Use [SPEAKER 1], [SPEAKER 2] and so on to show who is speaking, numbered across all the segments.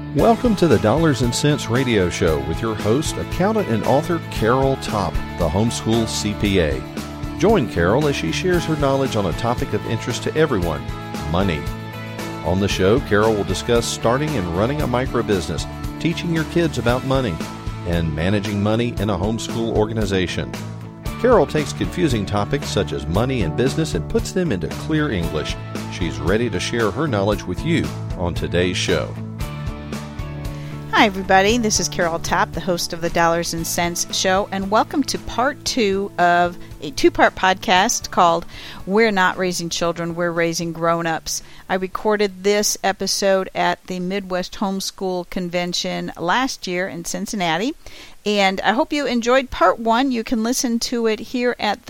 [SPEAKER 1] Welcome to the Dollars and Cents Radio Show with your host, accountant and author Carol Topp, the homeschool CPA. Join Carol as she shares her knowledge on a topic of interest to everyone, money. On the show, Carol will discuss starting and running a microbusiness, teaching your kids about money, and managing money in a homeschool organization. Carol takes confusing topics such as money and business and puts them into clear English. She's ready to share her knowledge with you on today's show.
[SPEAKER 2] Hi, everybody. This is Carol Topp, the host of the Dollars and Cents Show, and welcome to part 2 of a 2-part podcast called We're Not Raising Children, We're Raising Grown-Ups. I recorded this episode at the Midwest Homeschool Convention last year in Cincinnati, and I hope you enjoyed part 1. You can listen to it here at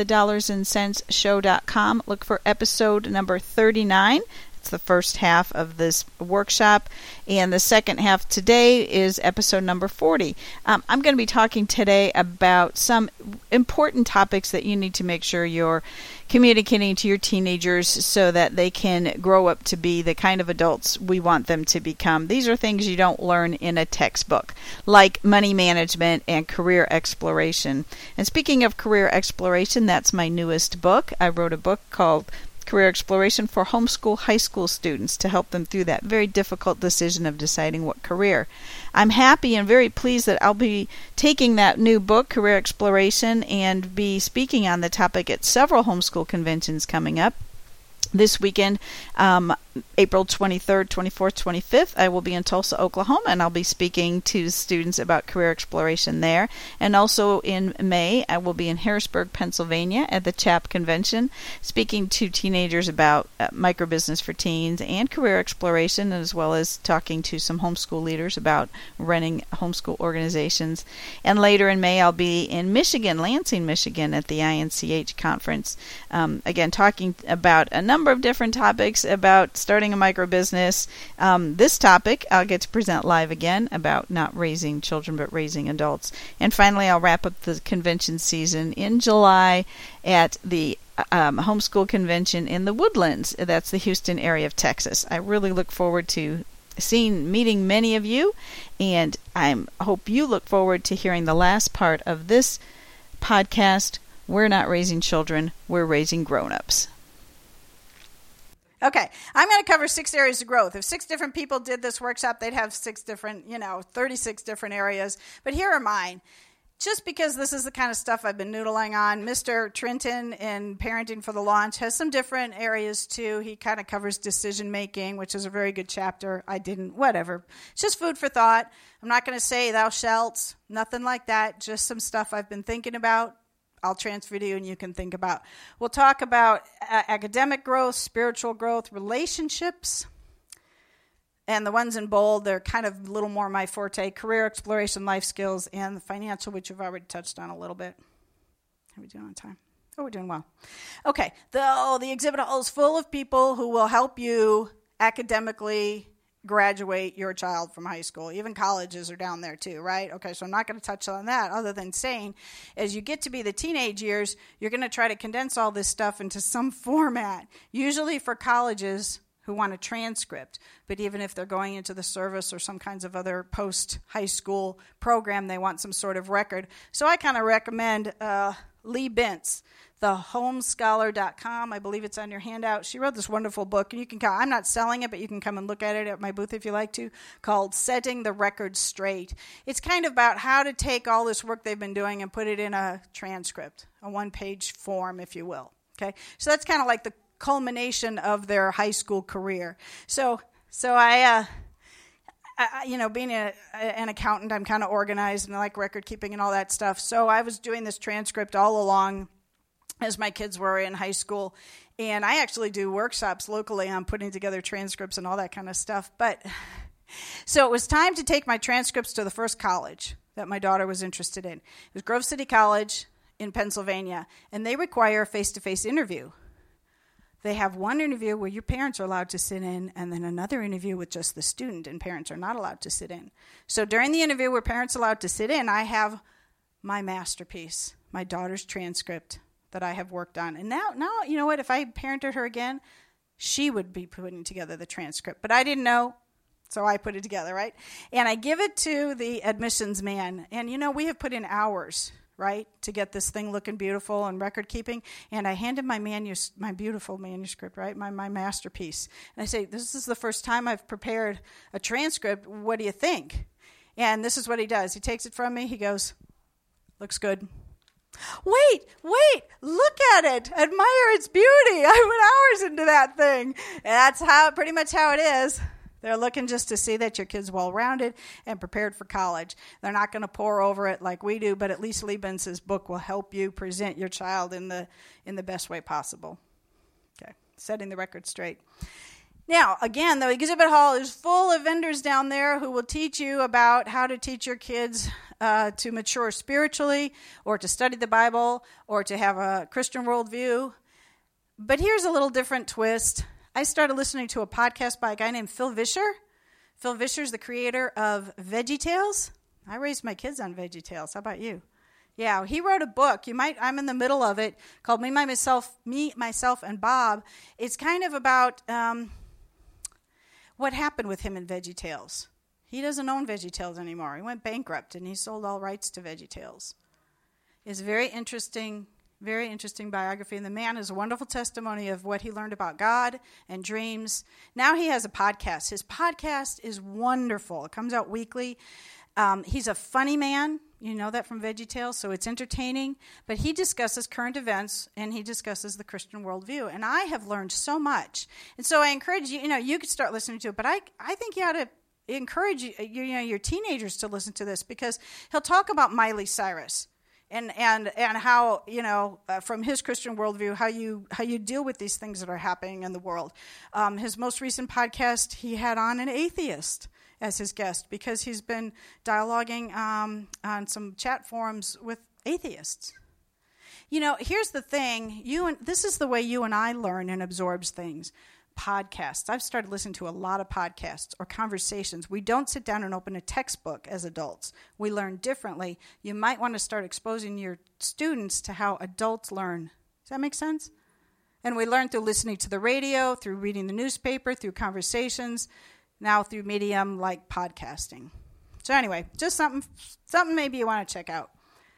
[SPEAKER 2] thedollarsandcentsshow.com. Look for episode number 39. It's the first half of this workshop, and the second half today is episode number 40. I'm going to be talking today about some important topics that you need to make sure you're communicating to your teenagers so that they can grow up to be the kind of adults we want them to become. These are things you don't learn in a textbook, like money management and career exploration. And speaking of career exploration, that's my newest book. I wrote a book called Career Exploration for Homeschool High School Students to help them through that very difficult decision of deciding what career. I'm happy and very pleased that I'll be taking that new book, Career Exploration, and be speaking on the topic at several homeschool conventions coming up. This weekend, April 23rd, 24th, 25th, I will be in Tulsa, Oklahoma, and I'll be speaking to students about career exploration there. And also in May, I will be in Harrisburg, Pennsylvania at the CHAP convention, speaking to teenagers about microbusiness for teens and career exploration, as well as talking to some homeschool leaders about running homeschool organizations. And later in May, I'll be in Michigan, Lansing, Michigan, at the INCH conference, again, talking about a number of different topics about starting a microbusiness. This topic I'll get to present live again about not raising children but raising adults. And finally, I'll wrap up the convention season in July at the homeschool convention in the Woodlands. That's the Houston area of Texas. I really look forward to meeting many of you, and I hope you look forward to hearing the last part of this podcast. We're not raising children, we're raising grown-ups. Okay, I'm going to cover 6 areas of growth. If 6 different people did this workshop, they'd have 6 different, 36 different areas. But here are mine. Just because this is the kind of stuff I've been noodling on, Mr. Trenton in Parenting for the Launch has some different areas too. He kind of covers decision making, which is a very good chapter. I didn't, whatever. It's just food for thought. I'm not going to say thou shalt, nothing like that. Just some stuff I've been thinking about. I'll transfer to you and you can think about. We'll talk about academic growth, spiritual growth, relationships, and the ones in bold, they're kind of a little more my forte, career exploration, life skills, and the financial, which we've already touched on a little bit. How are we doing on time? Oh, we're doing well. Okay, the exhibit hall is full of people who will help you academically graduate your child from high school. Even colleges are down there too, right? Okay, so I'm not going to touch on that other than saying as you get to be the teenage years, you're going to try to condense all this stuff into some format, usually for colleges who want a transcript. But even if they're going into the service or some kinds of other post-high school program, they want some sort of record. So I kind of recommend Lee Bentz, thehomescholar.com. I believe it's on your handout. She wrote this wonderful book, and you can I'm not selling it, but you can come and look at it at my booth if you like to, called Setting the Record Straight. It's kind of about how to take all this work they've been doing and put it in a transcript, a one-page form, if you will. Okay, so that's kind of like the culmination of their high school career. So I being an accountant, I'm kind of organized and I like record keeping and all that stuff. So I was doing this transcript all along as my kids were in high school. And I actually do workshops locally on putting together transcripts and all that kind of stuff. But so it was time to take my transcripts to the first college that my daughter was interested in. It was Grove City College in Pennsylvania. And they require a face-to-face interview. They have one interview where your parents are allowed to sit in, and then another interview with just the student, and parents are not allowed to sit in. So during the interview where parents are allowed to sit in, I have my masterpiece, my daughter's transcript that I have worked on. And now, you know what, if I parented her again, she would be putting together the transcript. But I didn't know.
[SPEAKER 3] So I put it together, right? And I give it to the admissions man. And, we have put in hours, right, to get this thing looking beautiful and record keeping. And I hand him my beautiful manuscript, right, my masterpiece. And I say, this is the first time I've prepared a transcript. What do you think? And this is what he does. He takes it from me. He goes, looks good. Wait, look at it. Admire its beauty. I put hours into that thing. And that's pretty much how it is. They're looking just to see that your kid's well-rounded and prepared for college. They're not going to pore over it like we do, but at least Liebenz's book will help you present your child in the best way possible. Okay, setting the record straight. Now, again, the exhibit hall is full of vendors down there who will teach you about how to teach your kids to mature spiritually, or to study the Bible, or to have a Christian worldview. But here's a little different twist. I started listening to a podcast by a guy named Phil Vischer. Phil Vischer is the creator of VeggieTales. I raised my kids on VeggieTales. How about you? Yeah, he wrote a book. I'm in the middle of it, called Me, Myself, and Bob. It's kind of about what happened with him in VeggieTales. He doesn't own VeggieTales anymore. He went bankrupt, and he sold all rights to VeggieTales. It's very interesting biography, and the man has a wonderful testimony of what he learned about God and dreams. Now he has a podcast. His podcast is wonderful. It comes out weekly. He's a funny man. You know that from VeggieTales, so it's entertaining. But he discusses current events, and he discusses the Christian worldview. And I have learned so much. And so I encourage you, you could start listening to it, but I think you ought to encourage your teenagers to listen to this, because he'll talk about Miley Cyrus. And how, from his Christian worldview, how you deal with these things that are happening in the world. His most recent podcast, he had on an atheist as his guest, because he's been dialoguing on some chat forums with atheists. Here's the thing. This is the way you and I learn and absorb things. Podcasts. I've started listening to a lot of podcasts or conversations. We don't sit down and open a textbook as adults. We learn differently. You might want to start exposing your students to how adults learn. Does that make sense? And we learn through listening to the radio, through reading the newspaper, through conversations, now through medium like podcasting. So anyway, just something maybe you want to check out.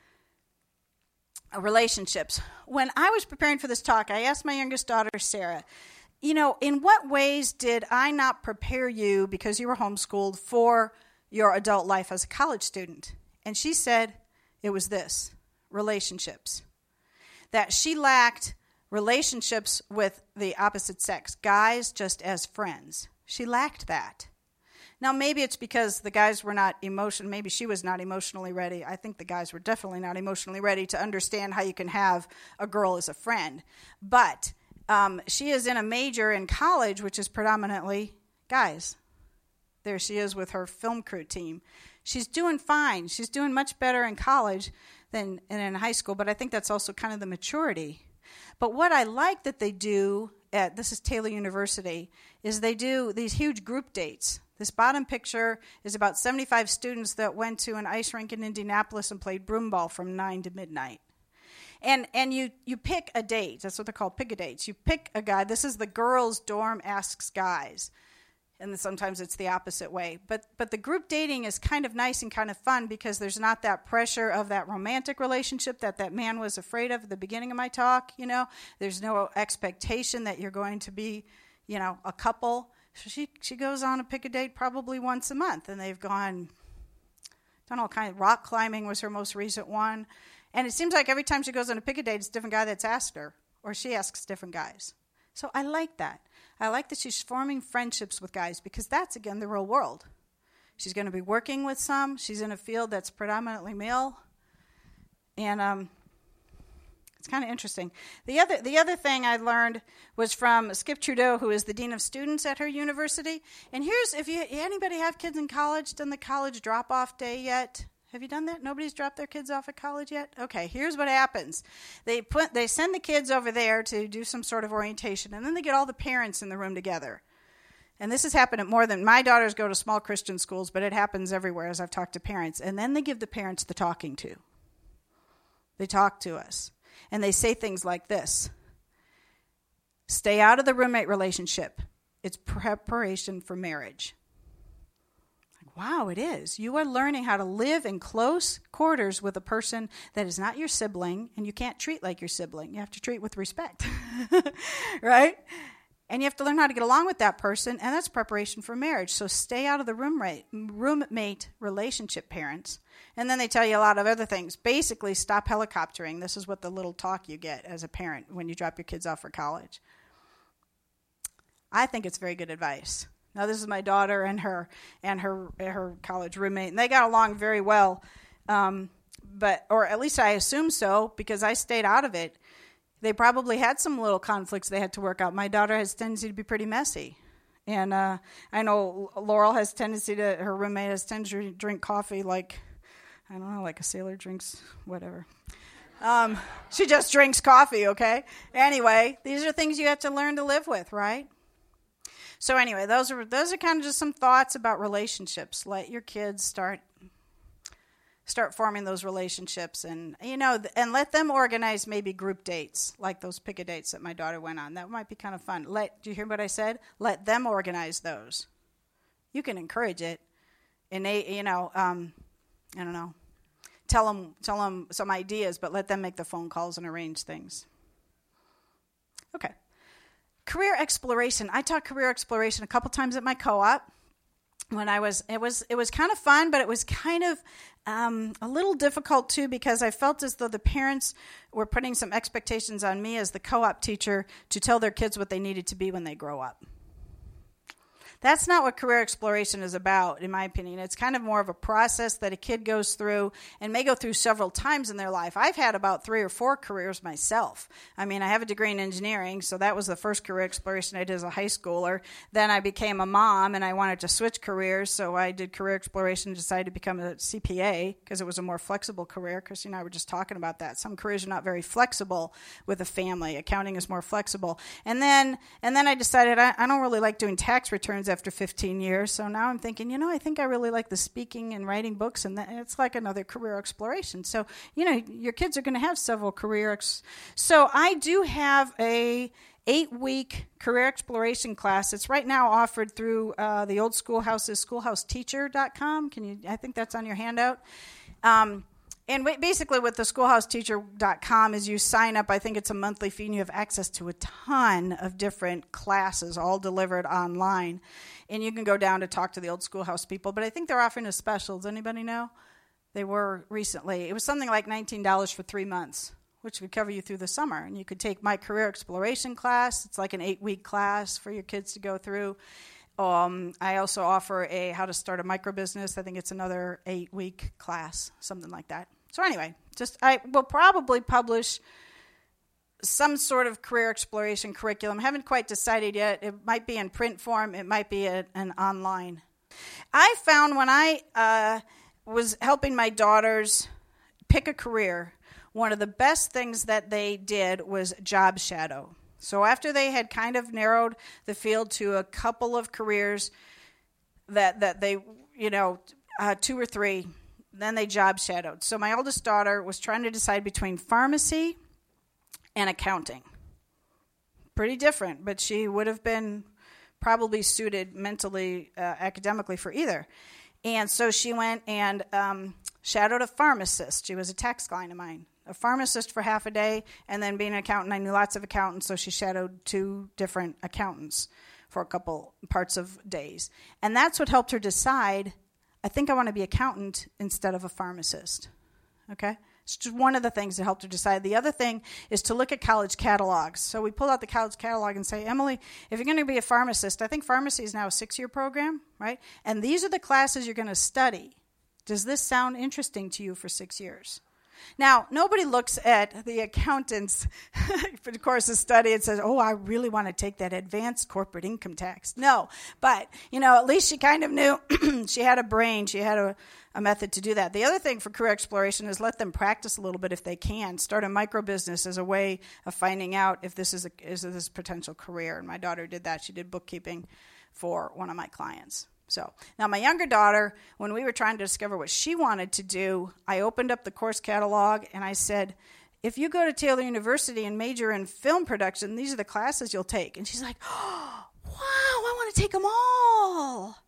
[SPEAKER 3] Relationships. When I was preparing for this talk, I asked my youngest daughter, Sarah, in what ways did I not prepare you, because you were homeschooled, for your adult life as a college student? And she said it was this: relationships. That she lacked relationships with the opposite sex, guys just as friends. She lacked that. Now, maybe it's because the guys were not maybe she was not emotionally ready. I think the guys were definitely not emotionally ready to understand how you can have a girl as a friend. But she is in a major in college, which is predominantly guys. There she is with her film crew team. She's doing fine. She's doing much better in college than in high school, but I think that's also kind of the maturity. But what I like that they do this is Taylor University, is they do these huge group dates. This bottom picture is about 75 students that went to an ice rink in Indianapolis and played broomball from 9 to midnight. And you pick a date. That's what they're called, pick-a-dates. You pick a guy. This is the girls' dorm asks guys. And sometimes it's the opposite way. But the group dating is kind of nice and kind of fun, because there's not that pressure of that romantic relationship that man was afraid of at the beginning of my talk, There's no expectation that you're going to be, a couple. So she goes on a pick-a-date probably once a month. And they've done all kinds. Rock climbing was her most recent one. And it seems like every time she goes on a pick-a-date, it's a different guy that's asked her, or she asks different guys. So I like that. I like that she's forming friendships with guys, because that's, again, the real world. She's going to be working with some. She's in a field that's predominantly male. And it's kind of interesting. The other thing I learned was from Skip Trudeau, who is the dean of students at her university. And here's, if anybody have kids in college, done the college drop-off day yet? Have you done that? Nobody's dropped their kids off at college yet? Okay, here's what happens. They send the kids over there to do some sort of orientation, and then they get all the parents in the room together. And this has happened at more than, my daughters go to small Christian schools, but it happens everywhere as I've talked to parents. And then they give the parents the talking to. They talk to us. And they say things like this: stay out of the roommate relationship. It's preparation for marriage. Wow, it is. You are learning how to live in close quarters with a person that is not your sibling, and you can't treat like your sibling. You have to treat with respect, right? And you have to learn how to get along with that person, and that's preparation for marriage. So stay out of the roommate relationship, parents. And then they tell you a lot of other things. Basically, stop helicoptering. This is what the little talk you get as a parent when you drop your kids off for college. I think it's very good advice. Now, this is my daughter and her college roommate, and they got along very well, or at least I assume so, because I stayed out of it. They probably had some little conflicts they had to work out. My daughter has a tendency to be pretty messy. And I know Laurel has tendency to, her roommate has tendency to drink coffee like, I don't know, like a sailor drinks whatever. She just drinks coffee, okay? Anyway, these are things you have to learn to live with, right? So anyway, those are kind of just some thoughts about relationships. Let your kids start forming those relationships, and and let them organize maybe group dates, like those pick-a dates that my daughter went on. That might be kind of fun. Do you hear what I said? Let them organize those. You can encourage it, and they, I don't know, tell them some ideas, but let them make the phone calls and arrange things. Okay, career exploration. I taught career exploration a couple times at my co-op. When it was kind of fun, but it was kind of a little difficult too, because I felt as though the parents were putting some expectations on me as the co-op teacher to tell their kids what they needed to be when they grow up. That's not what career exploration is about, in my opinion. It's kind of more of a process that a kid goes through and may go through several times in their life. I've had about 3 or 4 careers myself. I mean, I have a degree in engineering, so that was the first career exploration I did as a high schooler. Then I became a mom, and I wanted to switch careers, so I did career exploration and decided to become a CPA because it was a more flexible career. Christy and I were just talking about that. Some careers are not very flexible with a family. Accounting is more flexible. And then I decided I don't really like doing tax returns after 15 years. So now I'm thinking, I think I really like the speaking and writing books, and it's like another career exploration. So, your kids are going to have several careers. So I do have a 8-week career exploration class. It's right now offered through the old schoolhouse's schoolhouseteacher.com. I think that's on your handout. And basically what the schoolhouseteacher.com is, you sign up. I think it's a monthly fee, and you have access to a ton of different classes, all delivered online. And you can go down to talk to the old schoolhouse people. But I think they're offering a special. Does anybody know? They were recently. It was something like $19 for 3 months, which would cover you through the summer. And you could take my career exploration class. It's like an 8-week class for your kids to go through. I also offer a how to start a micro business. I think it's another 8-week class, something like that. So anyway, I will probably publish some sort of career exploration curriculum. I haven't quite decided yet. It might be in print form. It might be an online. I found when I was helping my daughters pick a career, one of the best things that they did was job shadow. So after they had kind of narrowed the field to a couple of careers that they, 2 or 3, then they job shadowed. So my oldest daughter was trying to decide between pharmacy and accounting. Pretty different, but she would have been probably suited mentally, academically for either. And so she went and shadowed a pharmacist. She was a tax client of mine. A pharmacist for half a day, and then being an accountant, I knew lots of accountants, so she shadowed 2 different accountants for a couple parts of days. And that's what helped her decide, I think I want to be accountant instead of a pharmacist. Okay? It's just one of the things that helped her decide. The other thing is to look at college catalogs. So we pull out the college catalog and say, Emily, if you're going to be a pharmacist, I think pharmacy is now a 6-year program, right? And these are the classes you're going to study. Does this sound interesting to you for 6 years? Now, nobody looks at the accountant's for the course of study and says, I really want to take that advanced corporate income tax. No, but, at least she kind of knew she had a brain, she had a method to do that. The other thing for career exploration is let them practice a little bit if they can. Start a micro business as a way of finding out if this is a potential career. And my daughter did that. She did bookkeeping for one of my clients. So now my younger daughter, when we were trying to discover what she wanted to do, I opened up the course catalog and I said, if you go to Taylor University and major in film production, these are the classes you'll take. And she's like, wow, I want to take them all.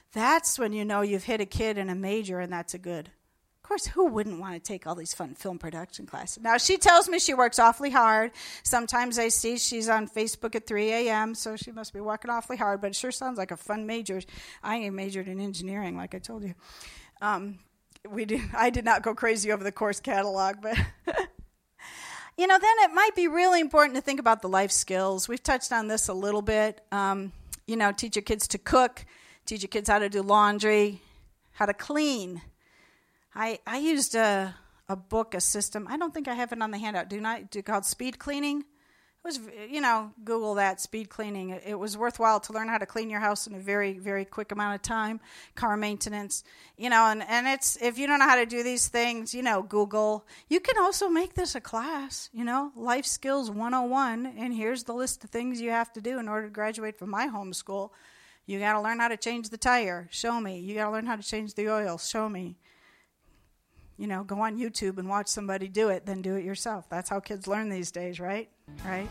[SPEAKER 3] That's when you know you've hit a kid in a major, and that's a good. Of course, who wouldn't want to take all these fun film production classes? Now, she tells me she works awfully hard. Sometimes I see she's on Facebook at 3 a.m., so she must be working awfully hard, but it sure sounds like a fun major. I majored in engineering, like I told you. I did not go crazy over the course catalog, but... then it might be really important to think about the life skills. We've touched on this a little bit. Teach your kids to cook, teach your kids how to do laundry, how to clean. I used a book, a system. I don't think I have it on the handout. Called Speed Cleaning. It was, Google that, speed cleaning. It was worthwhile to learn how to clean your house in a very, very quick amount of time. Car maintenance, and it's, if you don't know how to do these things, Google. You can also make this a class, Life Skills 101, and here's the list of things you have to do in order to graduate from my homeschool. You got to learn how to change the tire. Show me. You got to learn how to change the oil. Show me. Go on YouTube and watch somebody do it, then do it yourself. That's how kids learn these days, right? Right?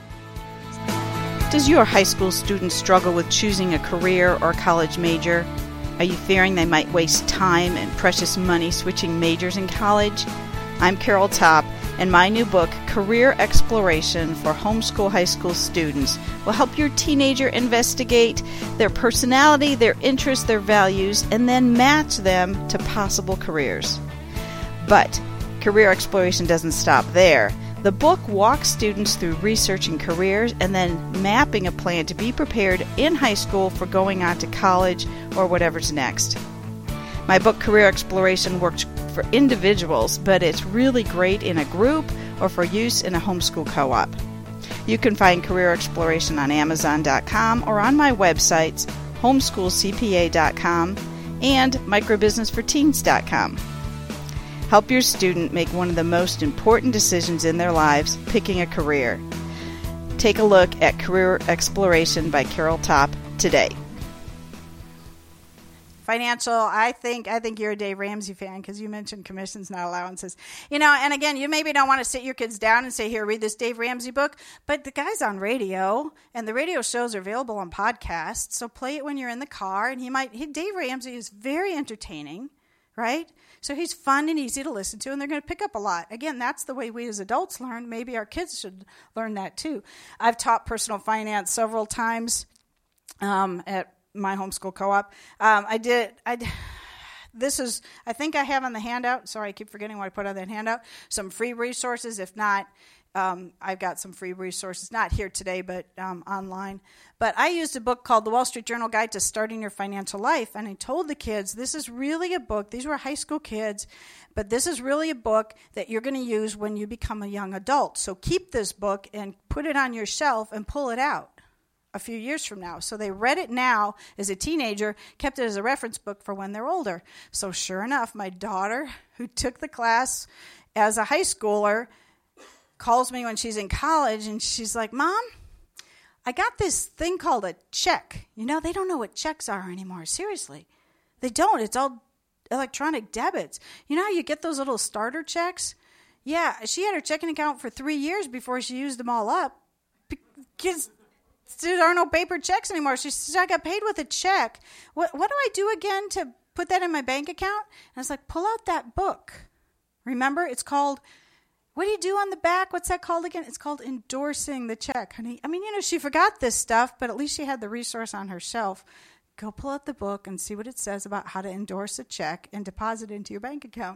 [SPEAKER 2] Does your high school student struggle with choosing a career or college major? Are you fearing they might waste time and precious money switching majors in college? I'm Carol Topp, and my new book, Career Exploration for Homeschool High School Students, will help your teenager investigate their personality, their interests, their values, and then match them to possible careers. But career exploration doesn't stop there. The book walks students through researching careers and then mapping a plan to be prepared in high school for going on to college or whatever's next. My book, Career Exploration, works for individuals, but it's really great in a group or for use in a homeschool co-op. You can find Career Exploration on Amazon.com or on my websites, homeschoolcpa.com and microbusinessforteens.com. Help your student make one of the most important decisions in their lives, picking a career. Take a look at Career Exploration by Carol Topp today.
[SPEAKER 3] Financial, I think you're a Dave Ramsey fan because you mentioned commissions, not allowances. And again, you maybe don't want to sit your kids down and say, here, read this Dave Ramsey book, but the guy's on radio, and the radio shows are available on podcasts, so play it when you're in the car, and Dave Ramsey is very entertaining, right? So he's fun and easy to listen to, and they're going to pick up a lot. Again, that's the way we as adults learn. Maybe our kids should learn that too. I've taught personal finance several times at my homeschool co-op. I think I have on the handout, sorry, I keep forgetting what I put on that handout, some free resources. If not, I've got some free resources, not here today, but online. But I used a book called The Wall Street Journal Guide to Starting Your Financial Life, and I told the kids, this is really a book, these were high school kids, but this is really a book that you're going to use when you become a young adult. So keep this book and put it on your shelf and pull it out a few years from now. So they read it now as a teenager, kept it as a reference book for when they're older. So sure enough, my daughter, who took the class as a high schooler, calls me when she's in college, and she's like, Mom, I got this thing called a check. They don't know what checks are anymore. Seriously. They don't. It's all electronic debits. You know how you get those little starter checks? Yeah, she had her checking account for 3 years before she used them all up. Because there are no paper checks anymore. She says, I got paid with a check. What do I do again to put that in my bank account? And I was like, pull out that book. Remember, it's called, what do you do on the back? What's that called again? It's called endorsing the check, honey. I mean, she forgot this stuff, but at least she had the resource on her shelf. Go pull out the book and see what it says about how to endorse a check and deposit it into your bank account.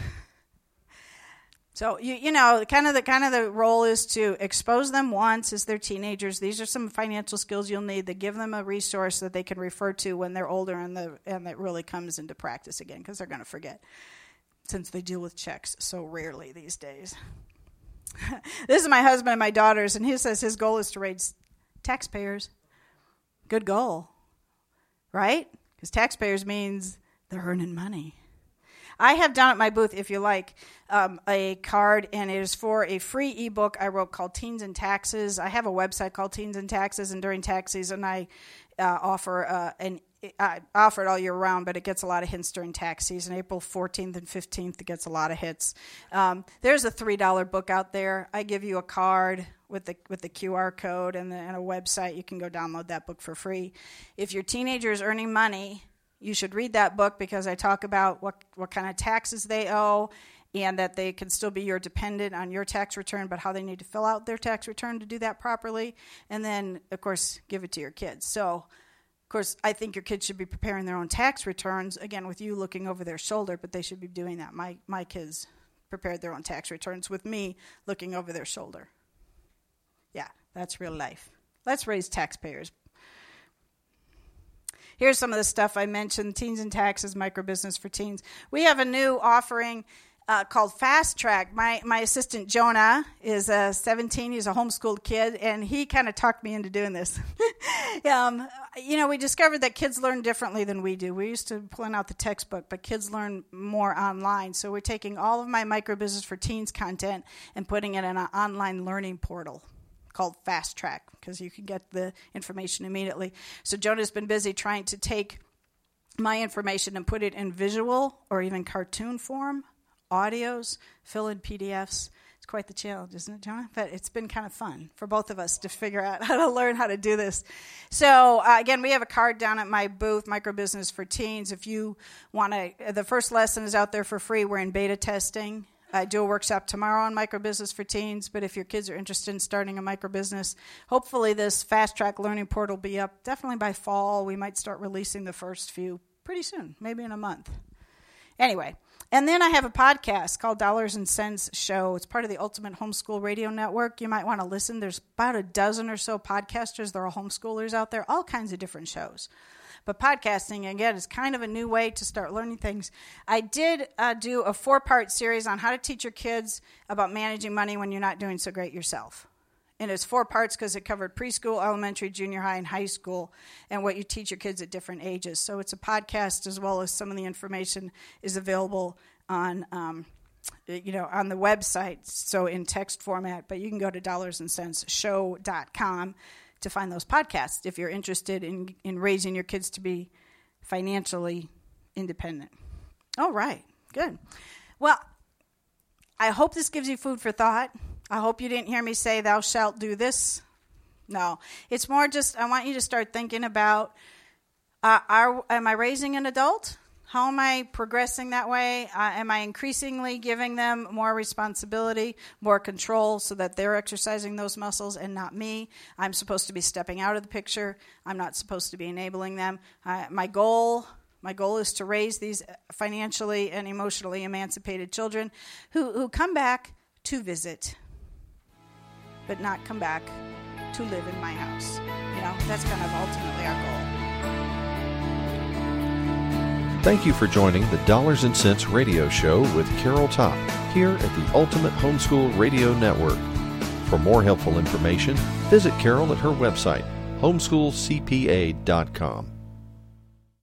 [SPEAKER 3] So, kind of the role is to expose them once as they're teenagers. These are some financial skills you'll need that give them a resource that they can refer to when they're older, and that really comes into practice again, because they're going to forget, since they deal with checks so rarely these days. This is my husband and my daughters, and he says his goal is to raise taxpayers. Good goal, right? Because taxpayers means they're earning money. I have down at my booth, if you like, a card, and it is for a free ebook I wrote called Teens and Taxes. I have a website called Teens and Taxes, and during tax season I offer I offer it all year round, but it gets a lot of hints during tax season. April 14th and 15th, it gets a lot of hits. There's a $3 book out there. I give you a card with the QR code and a website. You can go download that book for free. If your teenager is earning money, You should read that book because I talk about what kind of taxes they owe and that they can still be your dependent on your tax return, but how they need to fill out their tax return to do that properly. And then, of course, give it to your kids. So, of course, I think your kids should be preparing their own tax returns, again, with you looking over their shoulder, but they should be doing that. My kids prepared their own tax returns with me looking over their shoulder. Yeah, that's real life. Let's raise taxpayers. Here's some of the stuff I mentioned, Teens and Taxes, Microbusiness for Teens. We have a new offering called Fast Track. My assistant, Jonah, is 17. He's a homeschooled kid, and he kind of talked me into doing this. We discovered that kids learn differently than we do. We used to pull out the textbook, but kids learn more online. So we're taking all of my Microbusiness for Teens content and putting it in an online learning portal called Fast Track, because you can get the information immediately. So Jonah's been busy trying to take my information and put it in visual or even cartoon form, audios, fill in PDFs. It's quite the challenge, isn't it, Jonah? But it's been kind of fun for both of us to figure out how to learn how to do this. So, again, we have a card down at my booth, Microbusiness for Teens. If you want to, the first lesson is out there for free. We're in beta testing. I do a workshop tomorrow on Microbusiness for Teens, but if your kids are interested in starting a microbusiness, hopefully this Fast Track Learning Portal will be up definitely by fall. We might start releasing the first few pretty soon, maybe in a month. Anyway, and then I have a podcast called Dollars and Cents Show. It's part of the Ultimate Homeschool Radio Network. You might want to listen. There's about a dozen or so podcasters. There are homeschoolers out there, all kinds of different shows. But podcasting, again, is kind of a new way to start learning things. I did do a 4-part series on how to teach your kids about managing money when you're not doing so great yourself. And it's 4 parts because it covered preschool, elementary, junior high, and high school, and what you teach your kids at different ages. So it's a podcast, as well as some of the information is available on on the website, so in text format. But you can go to dollarsandcentsshow.com to find those podcasts if you're interested in raising your kids to be financially independent. All right, good. Well, I hope this gives you food for thought. I hope you didn't hear me say, thou shalt do this. No, it's more just, I want you to start thinking about, am I raising an adult? How am I progressing that way? Am I increasingly giving them more responsibility, more control, so that they're exercising those muscles and not me? I'm supposed to be stepping out of the picture. I'm not supposed to be enabling them. My goal is to raise these financially and emotionally emancipated children who come back to visit, but not come back to live in my house. That's kind of ultimately our goal.
[SPEAKER 1] Thank you for joining the Dollars and Cents Radio Show with Carol Topp here at the Ultimate Homeschool Radio Network. For more helpful information, visit Carol at her website, homeschoolcpa.com.